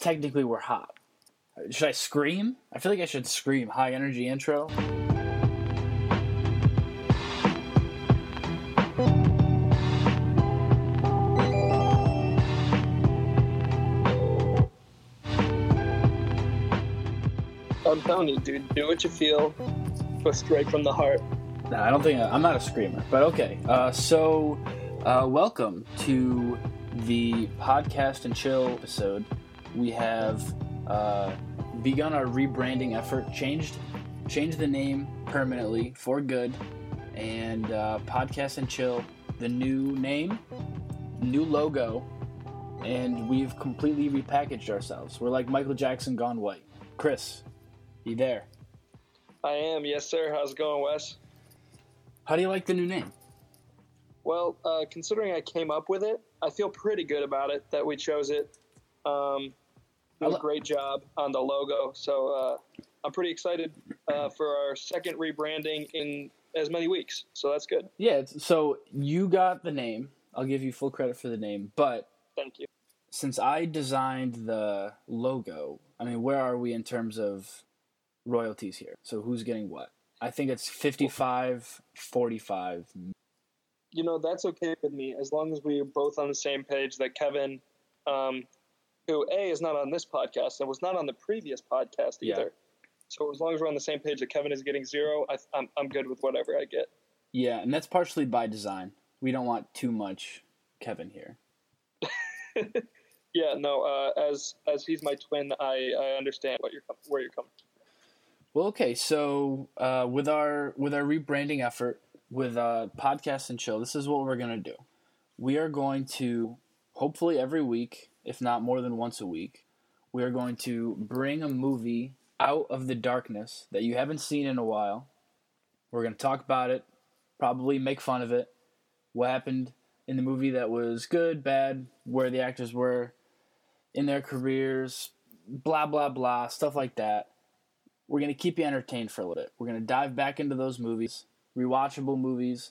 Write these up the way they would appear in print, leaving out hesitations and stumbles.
technically we're hot. Should I scream? I feel like I should scream. High energy intro. I'm telling you, dude, do what you feel, go straight from the heart. No, I don't think I'm not a screamer, but okay. Welcome to the podcast and chill episode. We have begun our rebranding effort, changed the name permanently for good, and podcast and chill, the new name, new logo, and we've completely repackaged ourselves. We're like Michael Jackson gone white. Chris, you there? I am, yes sir. How's it going, Wes? How do you like the new name? Well, considering I came up with it, I feel pretty good about it, that we chose it. Did a great job on the logo, so I'm pretty excited for our second rebranding in as many weeks, so that's good. Yeah, so you got the name. I'll give you full credit for the name, but thank you. Since I designed the logo, I mean, where are we in terms of royalties here? So who's getting what? I think it's 55-45. You know, that's okay with me, as long as we're both on the same page that Kevin, who A, is not on this podcast and was not on the previous podcast either. Yeah. So as long as we're on the same page that Kevin is getting 0, I'm good with whatever I get. Yeah, and that's partially by design. We don't want too much Kevin here. Yeah, no, as he's my twin, I understand where you're coming from. Well, okay, so with our rebranding effort, with Podcast and Chill, this is what we're going to do. We are going to, hopefully every week, if not more than once a week, we are going to bring a movie out of the darkness that you haven't seen in a while. We're going to talk about it, probably make fun of it, what happened in the movie that was good, bad, where the actors were in their careers, blah, blah, blah, stuff like that. We're going to keep you entertained for a little bit. We're going to dive back into those movies, rewatchable movies.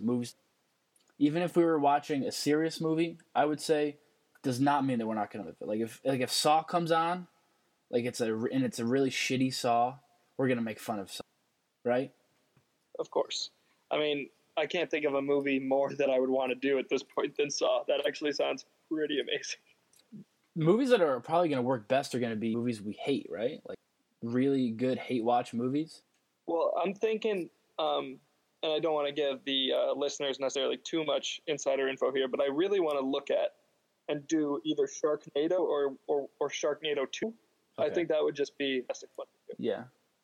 Even if we were watching a serious movie, I would say, does not mean that we're not going to live it. Like if Saw comes on, it's a really shitty Saw, we're going to make fun of Saw, right? Of course. I mean, I can't think of a movie more that I would want to do at this point than Saw. That actually sounds pretty amazing. Movies that are probably going to work best are going to be movies we hate, right? Like really good hate-watch movies. Well, I'm thinking, and I don't want to give the listeners necessarily too much insider info here, but I really want to look at and do either Sharknado or Sharknado 2. Okay. I think that would just be fantastic fun. Yeah,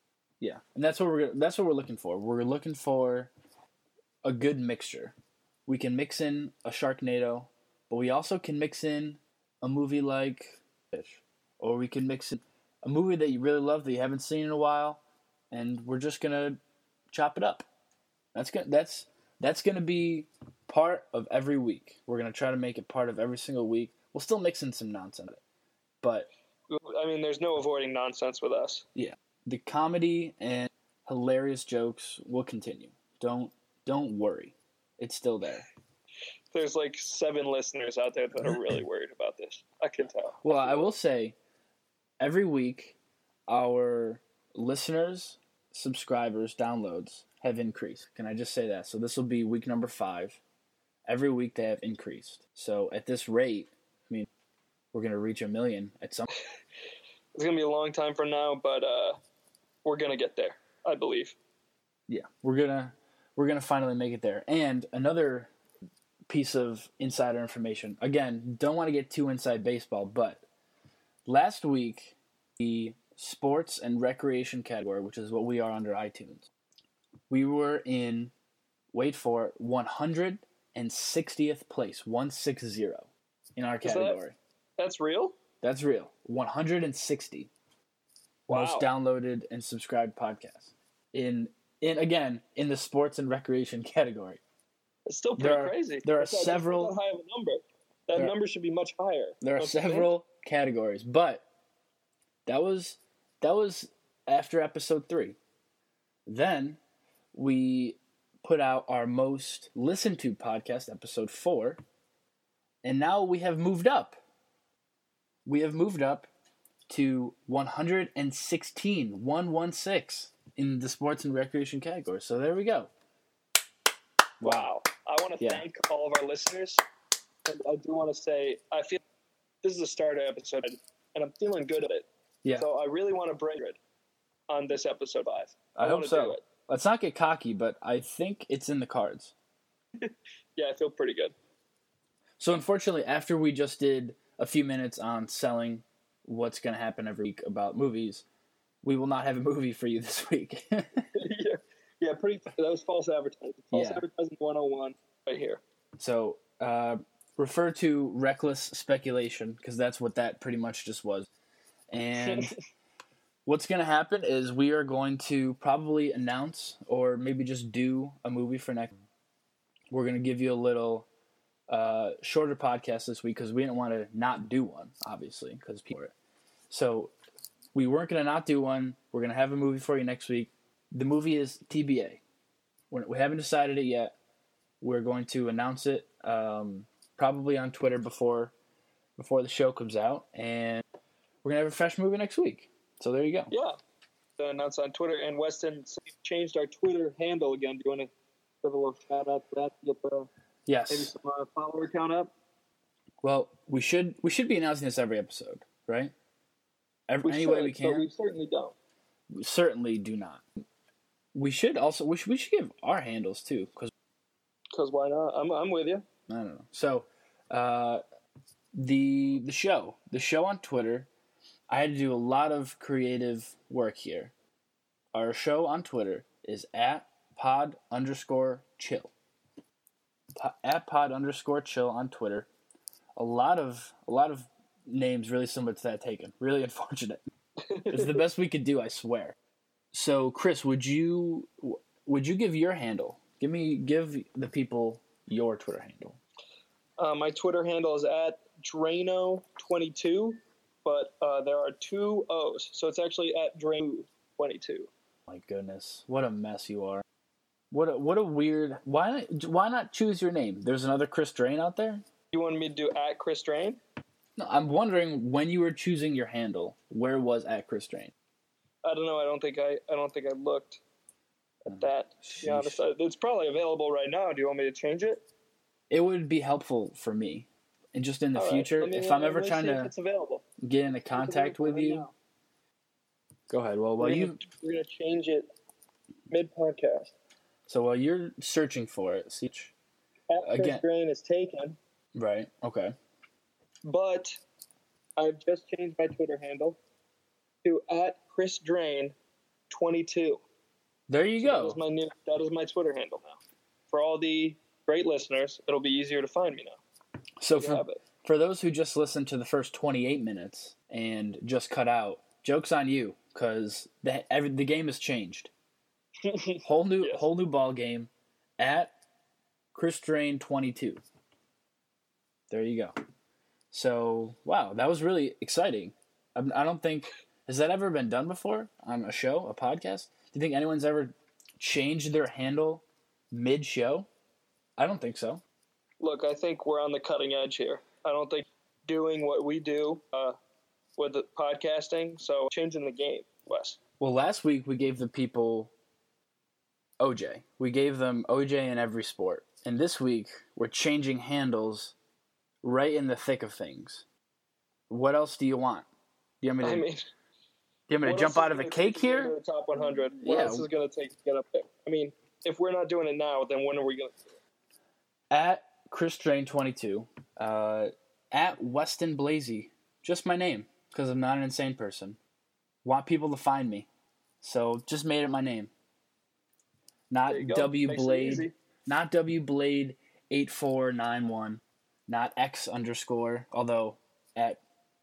and that's what we're looking for. We're looking for a good mixture. We can mix in a Sharknado, but we also can mix in a movie like Fish, or we can mix in a movie that you really love that you haven't seen in a while, and we're just gonna chop it up. That's gonna be part of every week. We're gonna try to make it part of every single week. We'll still mix in some nonsense, but I mean, there's no avoiding nonsense with us. Yeah, the comedy and hilarious jokes will continue. Don't worry, it's still there. There's like 7 listeners out there that are really worried about this. I can tell. Well, I will say, every week, our listeners, subscribers, downloads have increased. Can I just say that? So this will be week number 5. Every week they have increased. So at this rate, I mean, we're going to reach 1 million at some point. It's going to be a long time from now, but we're going to get there, I believe. Yeah, we're going to finally make it there. And another piece of insider information. Again, don't want to get too inside baseball, but last week, the sports and recreation category, which is what we are under iTunes, we were in, wait for it, 160th place, 160 in our category. That's real? That's real. 160. Wow. Most downloaded and subscribed podcasts. In the sports and recreation category. It's still pretty crazy. There are several. That's not high of a number. That number should be much higher. There are several categories, but that was after episode 3. Then we put out our most listened to podcast, episode 4, and now we have moved up. We have moved up to 116 in the sports and recreation category. So there we go. Wow. I want to thank all of our listeners. And I do want to say, I feel this is a starter episode, and I'm feeling good at it. Yeah. So I really want to break it on this episode 5. I hope so. Let's not get cocky, but I think it's in the cards. Yeah, I feel pretty good. So unfortunately, after we just did a few minutes on selling what's going to happen every week about movies, we will not have a movie for you this week. Yeah, that was false advertising. Advertising 101 right here. So refer to reckless speculation, because that's what that pretty much just was. And what's going to happen is we are going to probably announce or maybe just do a movie for next. We're going to give you a little shorter podcast this week because we didn't want to not do one, obviously, because people. So we weren't going to not do one. We're going to have a movie for you next week. The movie is TBA. We haven't decided it yet. We're going to announce it probably on Twitter before the show comes out, and we're going to have a fresh movie next week. So there you go. Yeah. So announce on Twitter, and Weston changed our Twitter handle again. Do you want to give a little shout out to that to get the maybe some follower count up? Well, we should be announcing this every episode, right? Any way we can. But we certainly don't. We certainly do not. We should give our handles too, because why not? I'm with you. I don't know. So, the show on Twitter, I had to do a lot of creative work here. Our show on Twitter is at @pod_chill. At @pod_chill on Twitter. A lot of names really similar to that taken. Really unfortunate. It's the best we could do, I swear. So, Chris, would you give your handle? Give the people your Twitter handle. My Twitter handle is at Drano22, but there are 2 O's, so it's actually at Drano22. My goodness, what a mess you are! What a weird. Why not choose your name? There's another Chris Drain out there. You wanted me to do at Chris Drain? No, I'm wondering when you were choosing your handle, where was at Chris Drain? I don't know. I don't think I looked at that. To be honest, it's probably available right now. Do you want me to change it? It would be helpful for me, and just in the future, if I'm ever trying to get into contact with you. Now. Go ahead. Well, we're gonna change it mid-podcast. So while you're searching for it, see. Chris Drain is taken. Right. Okay. But I've just changed my Twitter handle to @ChrisDrain22. There you go. That is my Twitter handle now. For all the great listeners, it'll be easier to find me now. So for those who just listened to the first 28 minutes and just cut out, joke's on you, because the game has changed. Whole new ball game at ChrisDrain22. There you go. So, wow, that was really exciting. I don't think... Has that ever been done before on a show, a podcast? Do you think anyone's ever changed their handle mid-show? I don't think so. Look, I think we're on the cutting edge here. I don't think doing what we do with the podcasting, so changing the game, Wes. Well, last week we gave the people OJ. We gave them OJ in every sport. And this week we're changing handles right in the thick of things. What else do you want? Do you want me to jump out of a cake here? The top 100. What else is going to take to get up there? I mean, if we're not doing it now, then when are we going to do it? At ChrisDrain22. At Weston Blasey. Just my name, because I'm not an insane person. Want people to find me. So just made it my name. Not WBlade. Not WBlade8491. Not X_. Although at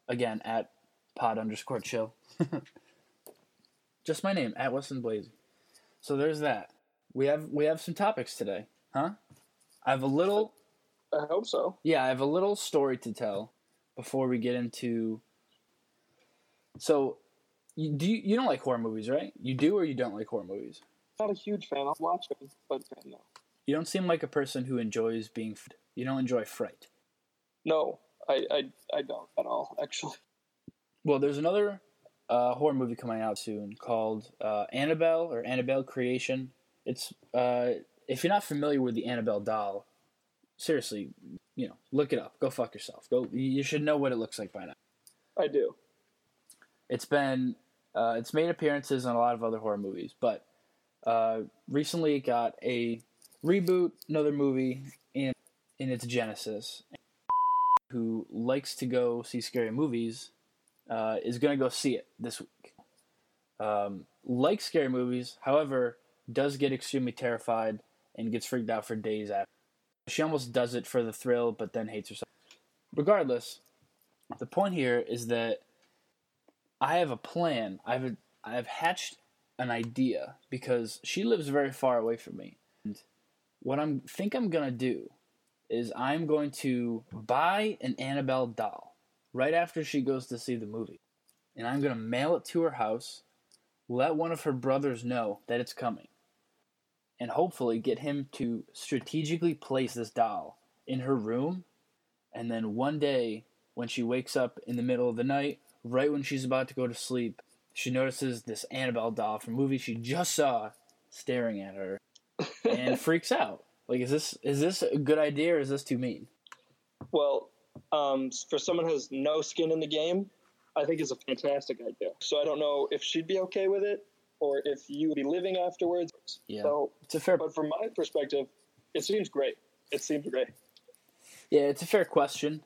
pod_chill. Just my name, at Weston Blasey. So there's that. We have some topics today, huh? I hope so. Yeah, I have a little story to tell before we get into. So, you don't like horror movies, right? You do or you don't like horror movies? Not a huge fan. I'll watch it, but no. You don't seem like a person who enjoys being. You don't enjoy fright. No, I don't at all, actually. Well, there's another horror movie coming out soon called Annabelle or Annabelle Creation. It's if you're not familiar with the Annabelle doll, seriously, look it up. Go fuck yourself. Go. You should know what it looks like by now. I do. It's been it's made appearances in a lot of other horror movies, but recently it got a reboot, another movie in its genesis. Who likes to go see scary movies is going to go see it this week. Likes scary movies, however, does get extremely terrified and gets freaked out for days after. She almost does it for the thrill, but then hates herself. Regardless, the point here is that I have a plan. I've hatched an idea because she lives very far away from me. And what I'm gonna do is I'm going to buy an Annabelle doll right after she goes to see the movie. And I'm gonna mail it to her house, let one of her brothers know that it's coming, and hopefully get him to strategically place this doll in her room, and then one day when she wakes up in the middle of the night, right when she's about to go to sleep, she notices this Annabelle doll from a movie she just saw staring at her and freaks out. Like, is this a good idea or is this too mean? Well, for someone who has no skin in the game, I think it's a fantastic idea. So I don't know if she'd be okay with it or if you would be living afterwards. Yeah, so, it's a fair. But from my perspective, it seems great. Yeah, it's a fair question.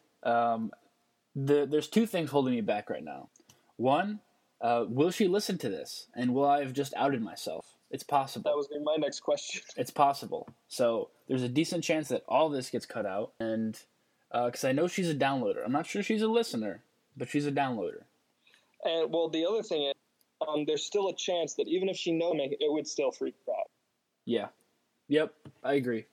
There's two things holding me back right now. One, will she listen to this, and will I have just outed myself? It's possible. That was my next question. It's possible. So there's a decent chance that all this gets cut out, and because I know she's a downloader. I'm not sure she's a listener, but she's a downloader. And well, the other thing is, there's still a chance that even if she knows me, it would still freak her out. Yeah. Yep. I agree.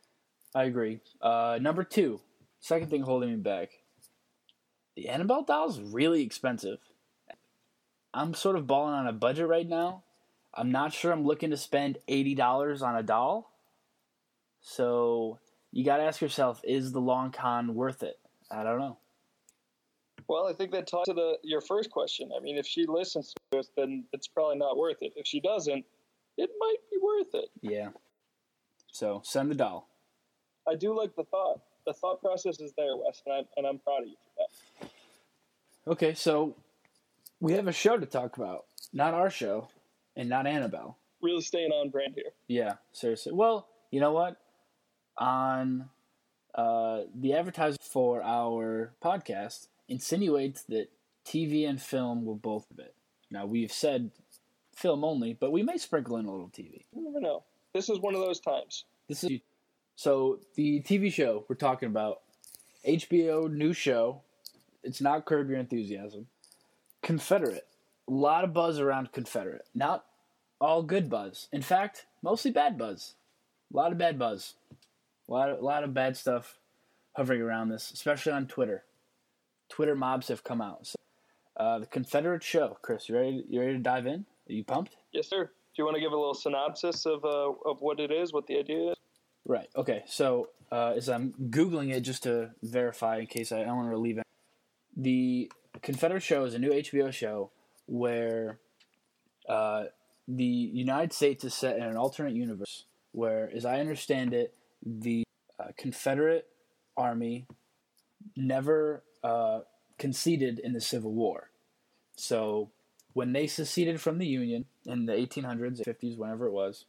Number two, second thing holding me back. The Annabelle doll's really expensive. I'm sort of balling on a budget right now. I'm not sure I'm looking to spend $80 on a doll. So you got to ask yourself, is the long con worth it? I don't know. Well, I think that ties to your first question. I mean, if she listens to us, then it's probably not worth it. If she doesn't, it might be worth it. Yeah. So send the doll. I do like the thought. The thought process is there, Wes, and I'm proud of you for that. Okay, so we have a show to talk about. Not our show, and not Annabelle. Really staying on brand here. Yeah, seriously. Well, you know what? On the advertisement for our podcast insinuates that TV and film will both be it. Now, we've said film only, but we may sprinkle in a little TV. You never know. This is one of those times. So the TV show we're talking about, HBO new show. It's not Curb Your Enthusiasm. Confederate. A lot of buzz around Confederate. Not all good buzz. In fact, mostly bad buzz. A lot of bad buzz. A lot of bad stuff hovering around this, especially on Twitter. Twitter mobs have come out. So, the Confederate show. Chris, you ready to dive in? Are you pumped? Yes, sir. Do you want to give a little synopsis of what it is, what the idea is? Right. Okay. So as I'm Googling it just to verify in case I don't want to leave it. The Confederate show is a new HBO show where the United States is set in an alternate universe where, as I understand it, the Confederate Army never conceded in the Civil War. So when they seceded from the Union in the 1800s, 50s, whenever it was,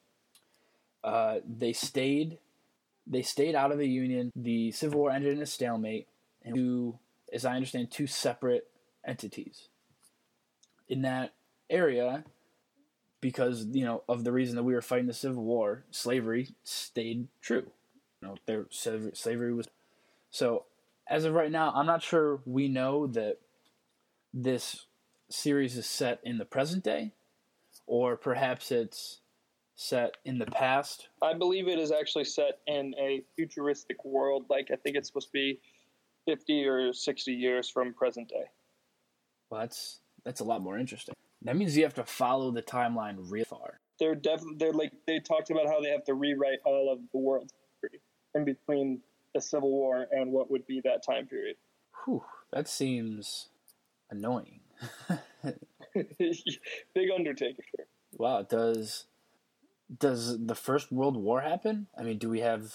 they stayed out of the Union. The Civil War ended in a stalemate, and as I understand, two separate entities. In that area, because of the reason that we were fighting the Civil War, slavery stayed true. Slavery was. So as of right now, I'm not sure we know that this series is set in the present day, or perhaps it's set in the past. I believe it is actually set in a futuristic world. Like, I think it's supposed to be 50 or 60 years from present day. Well, that's a lot more interesting. That means you have to follow the timeline real far. They talked about how they have to rewrite all of the world history in between the Civil War and what would be that time period. Whew, that seems annoying. Big undertaking. Wow, does the First World War happen? I mean, do we have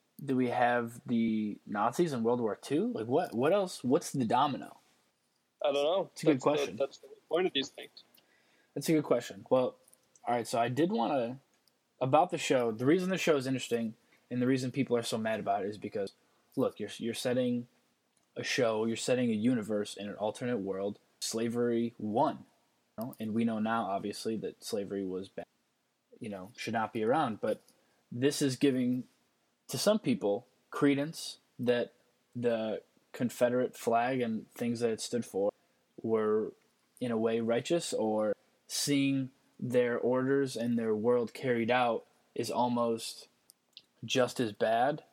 the Nazis in World War II? Like, what else? What's the domino? I don't know. It's a good question. That's the point of these things. That's a good question. Well, all right. So I did want to about the show. The reason the show is interesting and the reason people are so mad about it is because, look, you're setting a show, you're setting a universe in an alternate world. Slavery won, and we know now, obviously, that slavery was bad. Should not be around. But this is giving to some people credence that the Confederate flag and things that it stood for were in a way righteous, or seeing their orders and their world carried out is almost just as bad.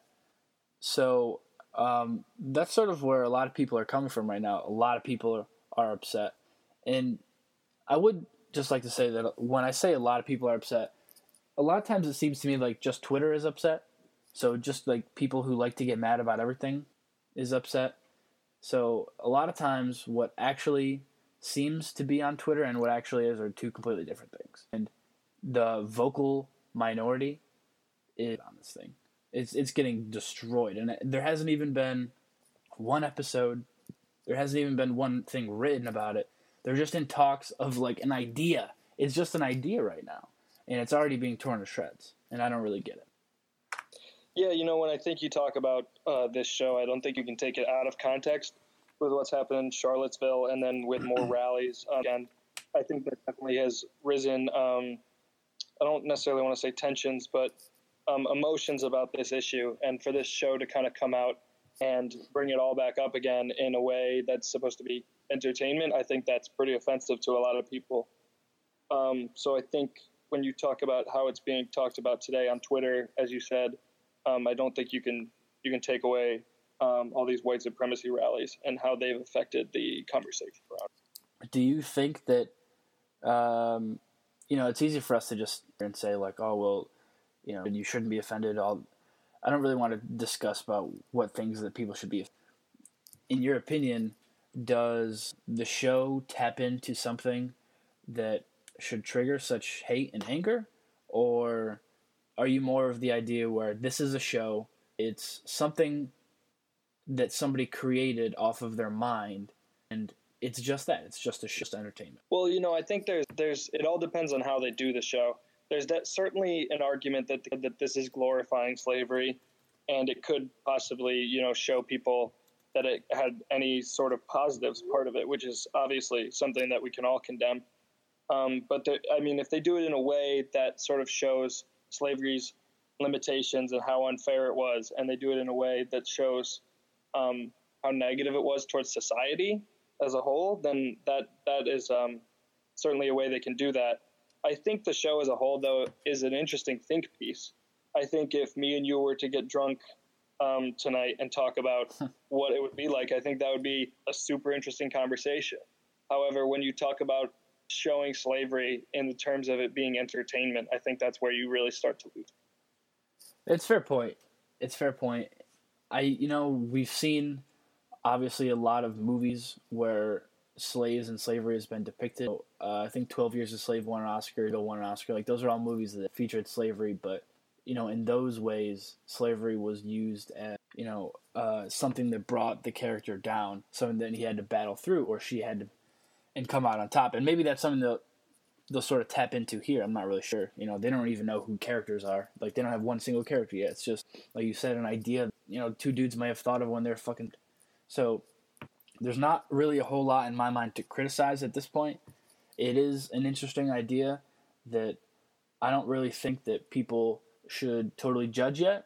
So that's sort of where a lot of people are coming from right now. A lot of people are upset. And I would just like to say that when I say a lot of people are upset, a lot of times it seems to me like just Twitter is upset. So just like people who like to get mad about everything is upset. So a lot of times what actually seems to be on Twitter and what actually is are two completely different things. And the vocal minority is on this thing. It's getting destroyed. And there hasn't even been one episode. There hasn't even been one thing written about it. They're just in talks of like an idea. It's just an idea right now. And it's already being torn to shreds. And I don't really get it. Yeah, when I think you talk about this show, I don't think you can take it out of context with what's happened in Charlottesville and then with more rallies. Again, I think that definitely has risen, I don't necessarily want to say tensions, but emotions about this issue. And for this show to kind of come out and bring it all back up again in a way that's supposed to be entertainment, I think that's pretty offensive to a lot of people. So I think when you talk about how it's being talked about today on Twitter, as you said, I don't think you can take away all these white supremacy rallies and how they've affected the conversation around. Do you think that it's easy for us to just say like, oh well, you shouldn't be offended. I don't really want to discuss about what things that people should be. In your opinion, does the show tap into something that should trigger such hate and anger, or are you more of the idea where this is a show, it's something that somebody created off of their mind, and it's just that, it's just entertainment? Well, I think there's it all depends on how they do the show. There's certainly an argument that this is glorifying slavery, and it could possibly, show people that it had any sort of positives part of it, which is obviously something that we can all condemn. But if they do it in a way that sort of shows slavery's limitations and how unfair it was, and they do it in a way that shows how negative it was towards society as a whole, then that is certainly a way they can do that. I think the show as a whole, though, is an interesting think piece. I think if me and you were to get drunk tonight and talk about what it would be like, I think that would be a super interesting conversation. However, when you talk about showing slavery in the terms of it being entertainment, I think that's where you really start to lose. It's fair point. We've seen obviously a lot of movies where slaves and slavery has been depicted. I think 12 Years a Slave won an Oscar, Like, those are all movies that featured slavery, but, in those ways, slavery was used as, something that brought the character down, something that he had to battle through, or she had to, and come out on top. And maybe that's something that they'll sort of tap into here. I'm not really sure. They don't even know who characters are. Like, they don't have one single character yet. It's just, like you said, an idea, two dudes may have thought of when they're fucking... So there's not really a whole lot in my mind to criticize at this point. It is an interesting idea that I don't really think that people should totally judge yet.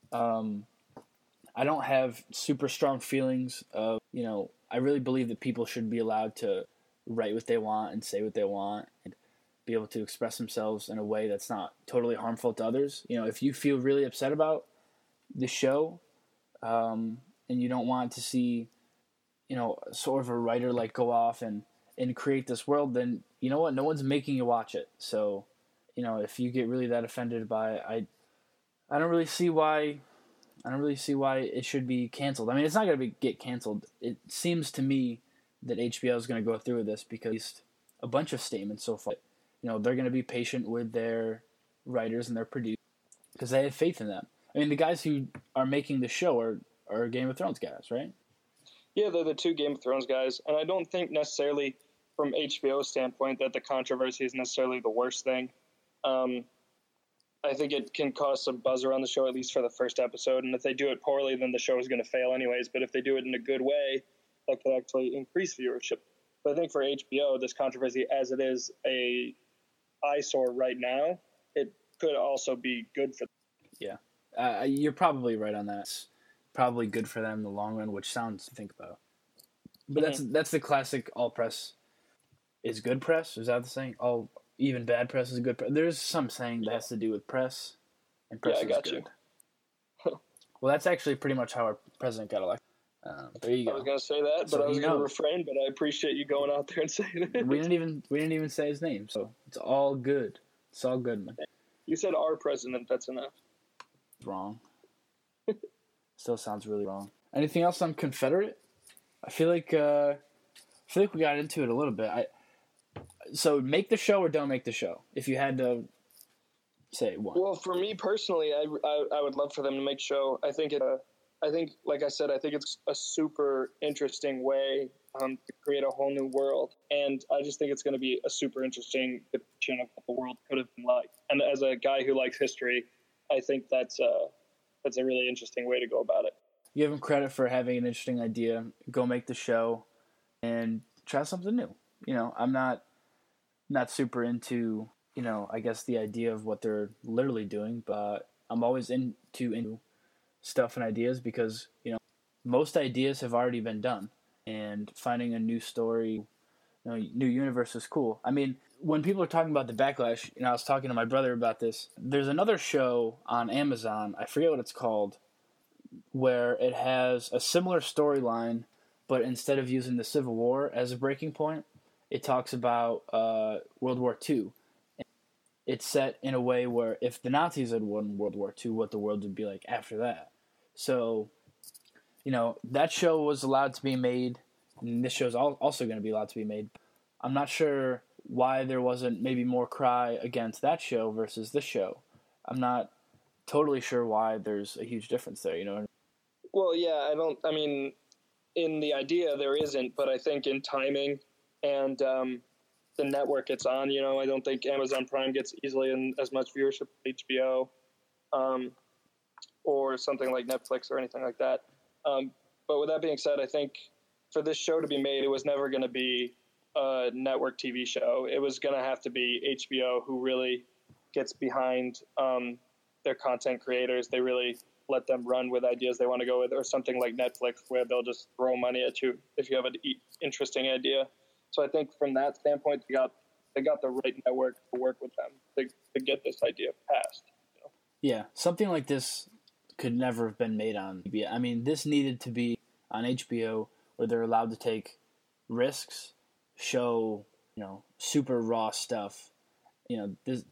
I don't have super strong feelings of, I really believe that people should be allowed to write what they want and say what they want and be able to express themselves in a way that's not totally harmful to others. If you feel really upset about the show, and you don't want to see, sort of a writer like go off and create this world, then you know what? No one's making you watch it. So, if you get really that offended by it, I don't really see why it should be canceled. I mean, it's not going to get canceled. It seems to me that HBO is going to go through with this because a bunch of statements so far. They're going to be patient with their writers and their producers because they have faith in them. I mean, the guys who are making the show are Game of Thrones guys, right? Yeah, they're the two Game of Thrones guys, and I don't think necessarily from HBO's standpoint that the controversy is necessarily the worst thing. I think it can cause some buzz around the show, at least for the first episode, and if they do it poorly, then the show is going to fail anyways, but if they do it in a good way, that could actually increase viewership. But I think for HBO, this controversy, as it is a eyesore right now, it could also be good for them. Yeah. You're probably right on that. It's probably good for them in the long run, which sounds to think about. But that's the classic all press is good press. Is that the saying? All even bad press is good press. There's some saying that has to do with press, and press is good. Well, that's actually pretty much how our president got elected. There you go. I was going to say that, but I was going to refrain. But I appreciate you going out there and saying it. We didn't even say his name, so it's all good. It's all good, man. You said our president. That's enough. Wrong. Still sounds really wrong. Anything else on Confederate? I feel like we got into it a little bit. So make the show or don't make the show. If you had to say one. Well, for me personally, I would love for them to make show. I think like I said, I think it's a super interesting way to create a whole new world, and I just think it's going to be a super interesting depiction of what the world could have been like. And as a guy who likes history, I think that's a really interesting way to go about it. Give them credit for having an interesting idea. Go make the show and try something new. I'm not super into, I guess the idea of what they're literally doing, but I'm always into stuff and ideas because, most ideas have already been done, and finding a new story, new universe is cool. I mean, when people are talking about the backlash, I was talking to my brother about this. There's another show on Amazon, I forget what it's called, where it has a similar storyline, but instead of using the Civil War as a breaking point, it talks about World War II. It's set in a way where if the Nazis had won World War II, what the world would be like after that. So, that show was allowed to be made, and this show's also going to be allowed to be made. I'm not sure why there wasn't maybe more cry against that show versus this show. I'm not totally sure why there's a huge difference there, Well, yeah, in the idea there isn't, but I think in timing and the network it's on, I don't think Amazon Prime gets easily in as much viewership as HBO or something like Netflix or anything like that. But with that being said, I think for this show to be made, it was never going to be a network TV show. It was going to have to be HBO, who really gets behind their content creators. They really let them run with ideas they want to go with, or something like Netflix, where they'll just throw money at you if you have an interesting idea. So I think from that standpoint, they got the right network to work with them to get this idea passed. Yeah, something like this could never have been made on HBO. I mean, this needed to be on HBO, where they're allowed to take risks, show super raw stuff. The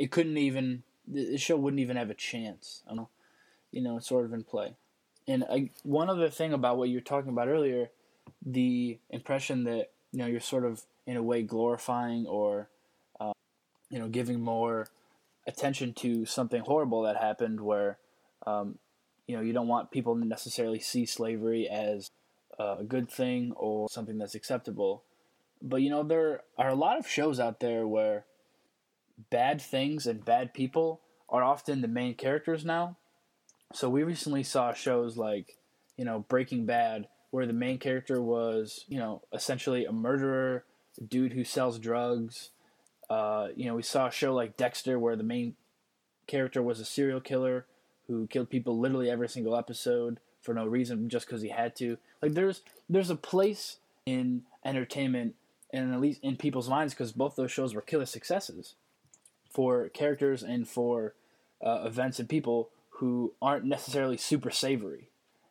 show wouldn't even have a chance. I don't know. It's sort of in play. And one other thing about what you were talking about earlier, the impression that you're sort of in a way glorifying or giving more attention to something horrible that happened, where you don't want people to necessarily see slavery as a good thing or something that's acceptable. But there are a lot of shows out there where bad things and bad people are often the main characters now. So we recently saw shows like, Breaking Bad, where the main character was, essentially a murderer, a dude who sells drugs. We saw a show like Dexter, where the main character was a serial killer who killed people literally every single episode for no reason, just because he had to. Like, there's a place in entertainment, and at least in people's minds, because both those shows were killer successes, for characters and for events and people who aren't necessarily super savory.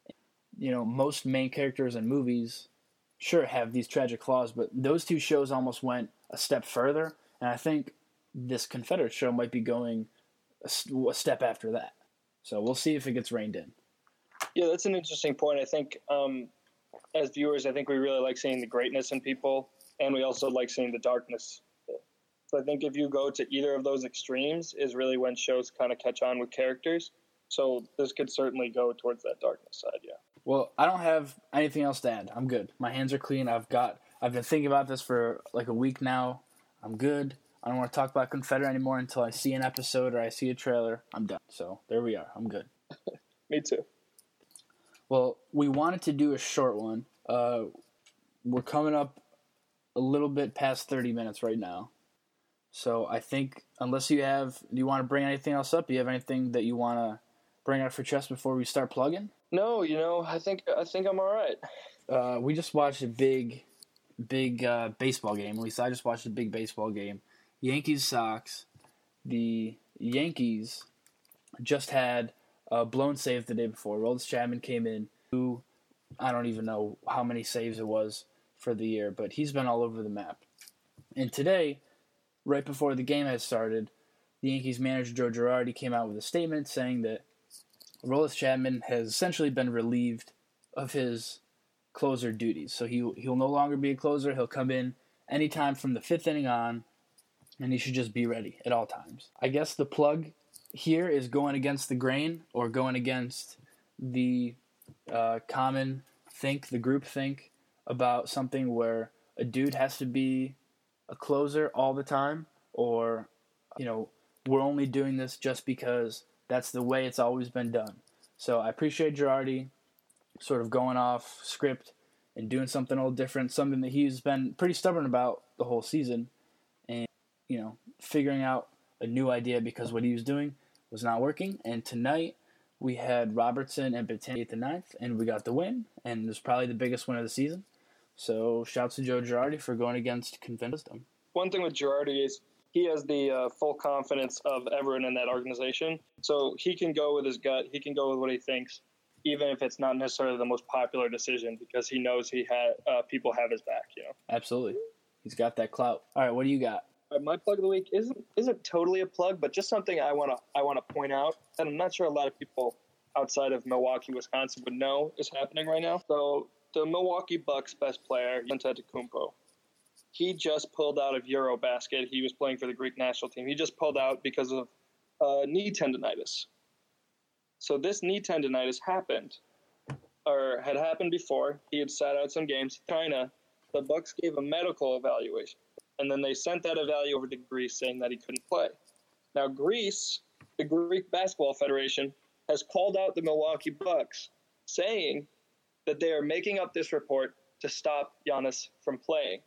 Most main characters in movies sure have these tragic flaws, but those two shows almost went a step further, and I think this Confederate show might be going a step after that. So we'll see if it gets reined in. Yeah, that's an interesting point. I think as viewers, I think we really like seeing the greatness in people, and we also like seeing the darkness. So I think if you go to either of those extremes is really when shows kind of catch on with characters. So this could certainly go towards that darkness side, yeah. Well, I don't have anything else to add. I'm good. My hands are clean. I've been thinking about this for like a week now. I'm good. I don't want to talk about Confederate anymore until I see an episode or I see a trailer. I'm done. So there we are. I'm good. Me too. Well, we wanted to do a short one. We're coming up a little bit past 30 minutes right now. So I think unless do you want to bring anything else up? Do you have anything that you want to bring out for chest before we start plugging? No, I think I'm all right. We just watched a big baseball game. At least I just watched a big baseball game. Yankees-Sox. The Yankees just had a blown save the day before. Aroldis Chapman came in, who I don't even know how many saves it was for the year, but he's been all over the map. And today, right before the game had started, the Yankees manager Joe Girardi came out with a statement saying that Aroldis Chapman has essentially been relieved of his closer duties. So he'll no longer be a closer. He'll come in anytime from the fifth inning on, and he should just be ready at all times. I guess the plug here is going against the grain or going against the common think, the group think about something where a dude has to be a closer all the time, or, we're only doing this just because that's the way it's always been done. So I appreciate Girardi sort of going off script and doing something a little different, something that he's been pretty stubborn about the whole season, and, figuring out a new idea because what he was doing was not working. And tonight we had Robertson and Betances 8th and 9th, and we got the win, and it was probably the biggest win of the season. So shouts to Joe Girardi for going against conventional wisdom. One thing with Girardi is he has the full confidence of everyone in that organization. So he can go with his gut. He can go with what he thinks, even if it's not necessarily the most popular decision, because he knows people have his back. Absolutely, he's got that clout. All right, what do you got? My plug of the week isn't totally a plug, but just something I want to point out, and I'm not sure a lot of people outside of Milwaukee, Wisconsin would know is happening right now. So the Milwaukee Bucks best player, Giannis Antetokounmpo, he just pulled out of Eurobasket. He was playing for the Greek national team. He just pulled out because of knee tendonitis. So this knee tendonitis had happened before. He had sat out some games. China, the Bucks gave a medical evaluation, and then they sent that evaluation over to Greece saying that he couldn't play. Now Greece, the Greek Basketball Federation, has called out the Milwaukee Bucks, saying that they are making up this report to stop Giannis from playing.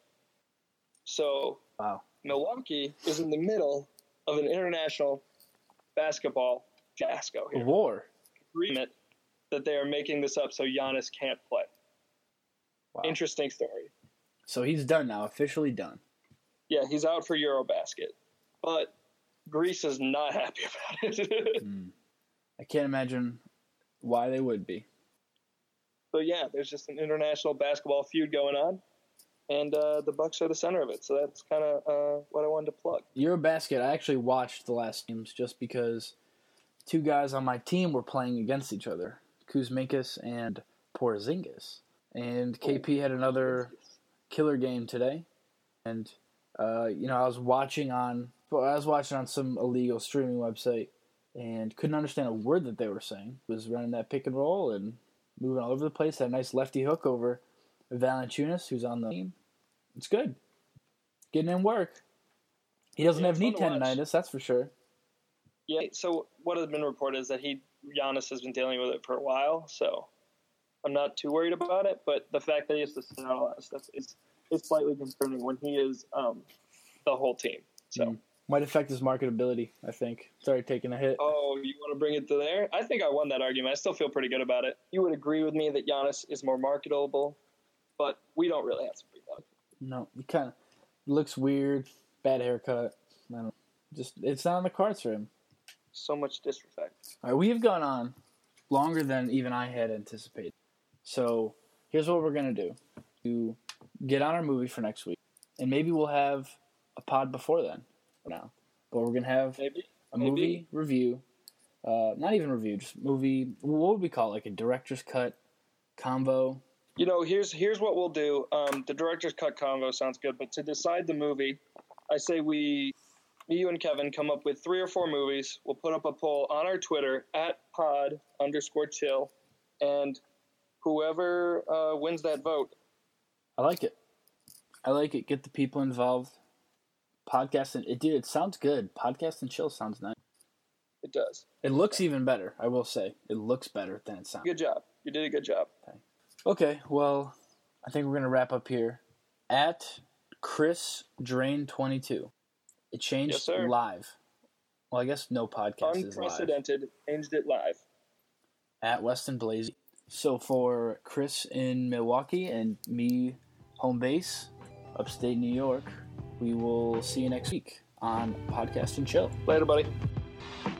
So wow. Milwaukee is in the middle of an international basketball fiasco here. War. Agreement that they are making this up so Giannis can't play. Wow. Interesting story. So he's done now, officially done. Yeah, he's out for Eurobasket. But Greece is not happy about it. I can't imagine why they would be. So yeah, there's just an international basketball feud going on, and the Bucks are the center of it. So that's kind of what I wanted to plug. Eurobasket, I actually watched the last games just because two guys on my team were playing against each other, Kuzminkas and Porzingis. And KP had another killer game today. And, I was watching on some illegal streaming website and couldn't understand a word that they were saying. Was running that pick and roll and moving all over the place. Had a nice lefty hook over Valanciunas, who's on the team. It's good. Getting in work. He doesn't have knee tendonitis, that's for sure. Yeah, so what has been reported is that Giannis has been dealing with it for a while, so I'm not too worried about it, but the fact that he has to sit out a lot of stuff is slightly concerning when he is the whole team. So might affect his marketability, I think. Sorry, taking a hit. Oh, you want to bring it to there? I think I won that argument. I still feel pretty good about it. You would agree with me that Giannis is more marketable, but we don't really have to bring that up. No, he kind of looks weird, bad haircut. I don't know. It's not on the cards for him. So much disrespect. All right, we have gone on longer than even I had anticipated. So here's what we're going to do. To get on our movie for next week. And maybe we'll have a pod before then. Now. But we're going to have a movie review. Not even review, just movie. What would we call it? Like a director's cut convo. Here's what we'll do. The director's cut convo sounds good, but to decide the movie, I say me, you, and Kevin come up with 3 or 4 movies. We'll put up a poll on our Twitter @pod_chill, and whoever wins that vote. I like it. Get the people involved. Podcast it sounds good. Podcast and chill sounds nice. It does. It looks even better, I will say. It looks better than it sounds. Good job. You did a good job. Okay, well, I think we're going to wrap up here. @ChrisDrain22. It changed live. Well, I guess no podcast is live. Unprecedented. Changed it live. @Weston Blaze. So for Chris in Milwaukee and me, home base, upstate New York, we will see you next week on Podcast and Chill. Later, buddy.